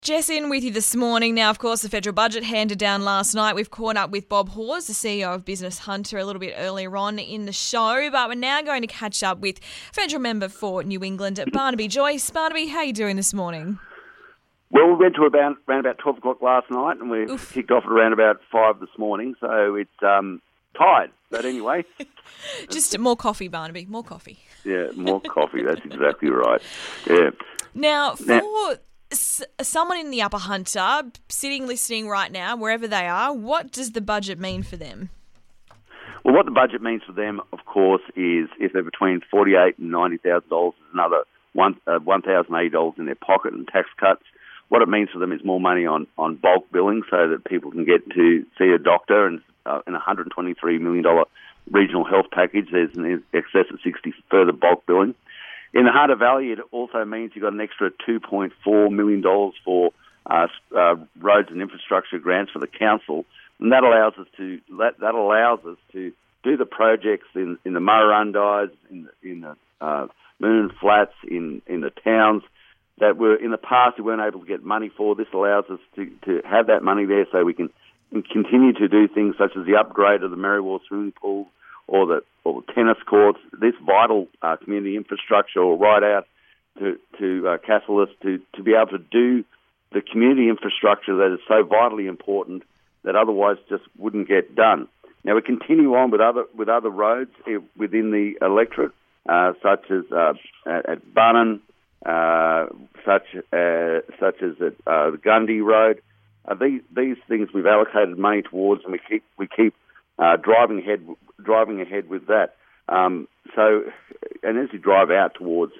Jess in with you this morning. Now, of course, the federal budget handed down last night. We've caught up with Bob Hawes, the CEO of Business Hunter, a little bit earlier on in the show, but we're now going to catch up with federal member for New England, Barnaby Joyce. Barnaby, how are you doing this morning? Well, we went to around about 12 o'clock last night, and we kicked off at around about 5 this morning, so it's tired. But anyway. Just more coffee, Barnaby, more coffee. Yeah, more coffee, that's exactly right. Yeah. Now, for someone in the Upper Hunter, sitting listening right now, wherever they are, what does the budget mean for them? Well, what the budget means for them, of course, is if they're between $48,000 and $90,000, is another $1,080 in their pocket and tax cuts. What it means for them is more money on bulk billing so that people can get to see a doctor, and in a $123 million regional health package, there's an excess of 60 further bulk billing. In the Hunter Valley, it also means you've got an extra $2.4 million for roads and infrastructure grants for the council, and that allows us to do the projects in the Murrundis, in the Moon Flats, in the towns that were in the past we weren't able to get money for. This allows us to have that money there so we can continue to do things such as the upgrade of the Merriwell swimming pool or the tennis courts, this vital community infrastructure, or right out to Cassellis to be able to do the community infrastructure that is so vitally important that otherwise just wouldn't get done. Now we continue on with other roads within the electorate, such as at Bunnan, such as at the Gundy Road. These things we've allocated money towards, and we keep driving ahead with that. And as you drive out towards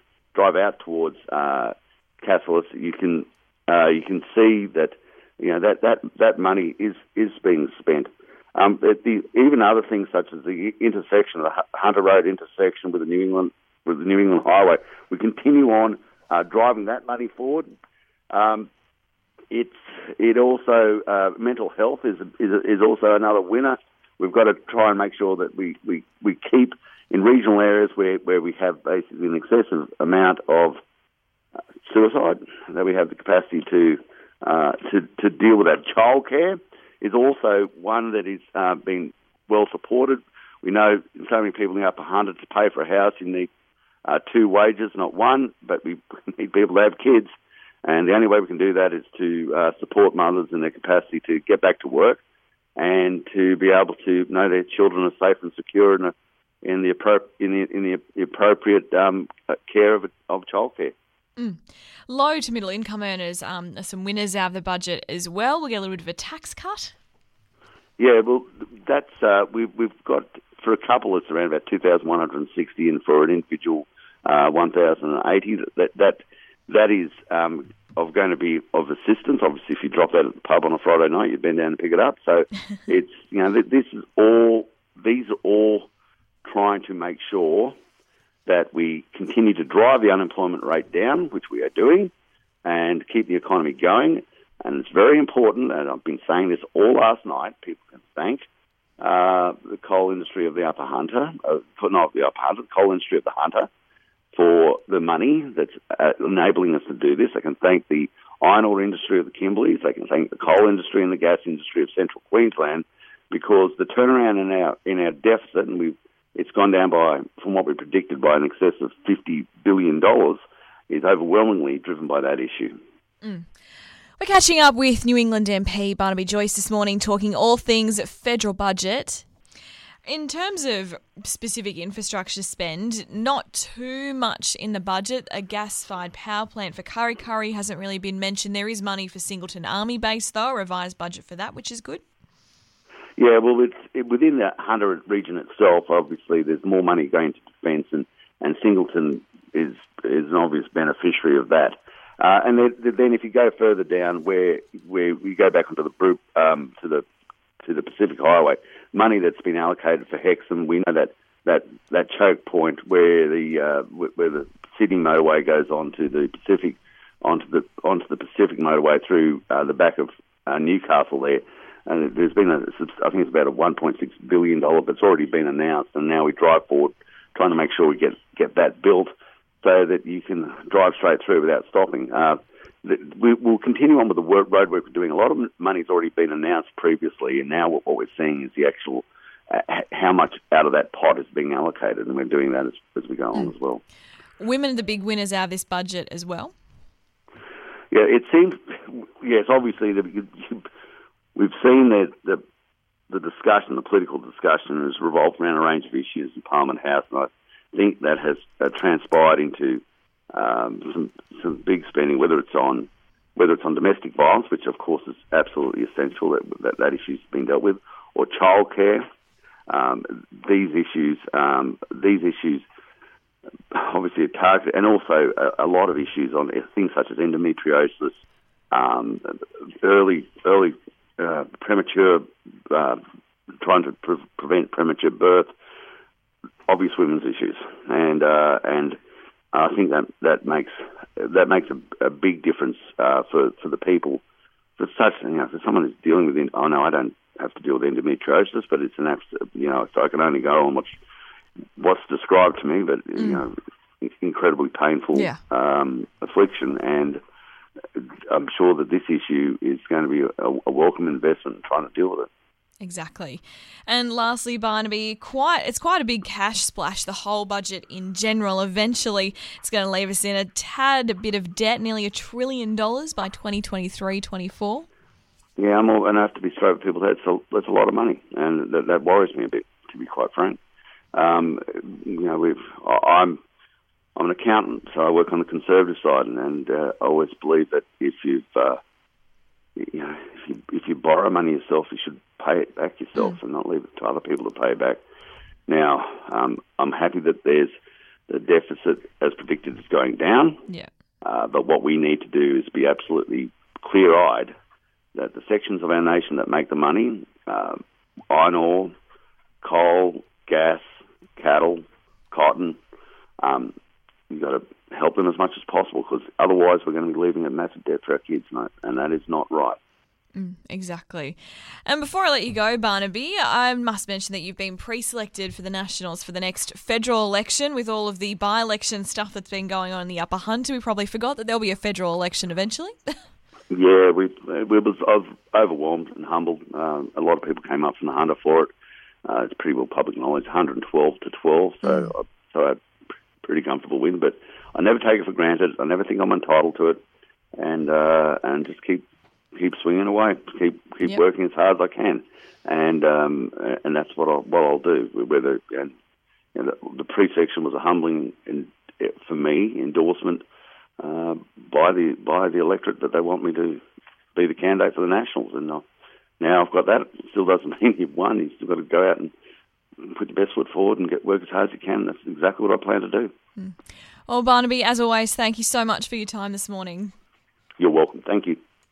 Cassellis, you can see that that money is being spent. Even other things such as the intersection, the Hunter Road intersection with the New England Highway, we continue on driving that money forward. It also mental health is also another winner. We've got to try and make sure that we keep in regional areas where we have basically an excessive amount of suicide, that we have the capacity to deal with that. Childcare is also one that is being well supported. We know so many people in the Upper Hunter, to pay for a house you need 2 wages, not one, but we need people to have kids. And the only way we can do that is to support mothers in their capacity to get back to work and to be able to know their children are safe and secure in the appropriate care of childcare. Low to middle income earners are some winners out of the budget as well. We'll get a little bit of a tax cut. Yeah, well, that's we've got for a couple it's around about 2,160, and for an individual 1,080. That is going to be of assistance. Obviously, if you drop that at the pub on a Friday night, you'd bend down and pick it up. So it's these are all trying to make sure that we continue to drive the unemployment rate down, which we are doing, and keep the economy going. And it's very important, and I've been saying this all last night, people can thank the coal industry of the Upper Hunter, the coal industry of the Hunter, for the money that's enabling us to do this. They can thank the iron ore industry of the Kimberleys. They can thank the coal industry and the gas industry of Central Queensland, because the turnaround in our deficit, and it's gone down by, from what we predicted, by an excess of $50 billion, is overwhelmingly driven by that issue. We're catching up with New England MP Barnaby Joyce this morning, talking all things federal budget. In terms of specific infrastructure spend, not too much in the budget. A gas-fired power plant for Kurri Kurri hasn't really been mentioned. There is money for Singleton Army Base, though, a revised budget for that, which is good. Yeah, well, within the Hunter region itself, obviously, there's more money going to defence, and Singleton is an obvious beneficiary of that. And then if you go further down, where we go back onto the to the Pacific Highway, money that's been allocated for Hexham, we know that choke point where the Sydney motorway goes onto the Pacific motorway through the back of Newcastle there. And there's been I think it's about a $1.6 billion that's already been announced, and now we drive forward trying to make sure we get that built so that you can drive straight through without stopping. we'll continue on with the road work we're doing. A lot of money's already been announced previously, and now what we're seeing is the actual how much out of that pot is being allocated, and we're doing that as we go on as well. Women are the big winners out of this budget as well. Yeah, it seems. Yes, obviously we've seen that the discussion, the political discussion, has revolved around a range of issues in Parliament House, and I think that has transpired into some big spending, whether it's on domestic violence, which of course is absolutely essential that issue's been dealt with, or childcare. These issues obviously are targeted, and also a lot of issues on things such as endometriosis, early premature, trying to prevent premature birth, obvious women's issues, and I think that makes a big difference for the people. For such, for someone who's dealing with I know I don't have to deal with endometriosis, but it's so I can only go on what's described to me, but incredibly painful affliction, and I'm sure that this issue is going to be a welcome investment in trying to deal with it. Exactly. And lastly, Barnaby, it's quite a big cash splash, the whole budget in general. Eventually, it's going to leave us in a tad bit of debt, nearly $1 trillion by 2023-24. Yeah, and I have to be straight with people. That's a lot of money, and that worries me a bit, to be quite frank. I'm an accountant, so I work on the conservative side, and I always believe that if you borrow money yourself, you should pay it back yourself and not leave it to other people to pay back. Now, I'm happy that there's the deficit, as predicted, is going down. Yeah. But what we need to do is be absolutely clear-eyed that the sections of our nation that make the money, iron ore, coal, gas, cattle, cotton, you've got to help them as much as possible, because otherwise we're going to be leaving a massive debt for our kids, and that is not right. Exactly. And before I let you go, Barnaby, I must mention that you've been pre-selected for the Nationals for the next federal election with all of the by-election stuff that's been going on in the Upper Hunter. We probably forgot that there'll be a federal election eventually. Yeah, I was overwhelmed and humbled. A lot of people came up from the Hunter for it. It's pretty well public knowledge, 112 to 12, so I'm pretty comfortable win. But I never take it for granted. I never think I'm entitled to it, and just keep swinging away, keep working as hard as I can, and that's what I'll do. The pre-section was a humbling for me endorsement by the electorate that they want me to be the candidate for the Nationals, and now I've got that. It still doesn't mean you've won. You've still got to go out and put your best foot forward and work as hard as you can. That's exactly what I plan to do. Well, Barnaby, as always, thank you so much for your time this morning. You're welcome. Thank you.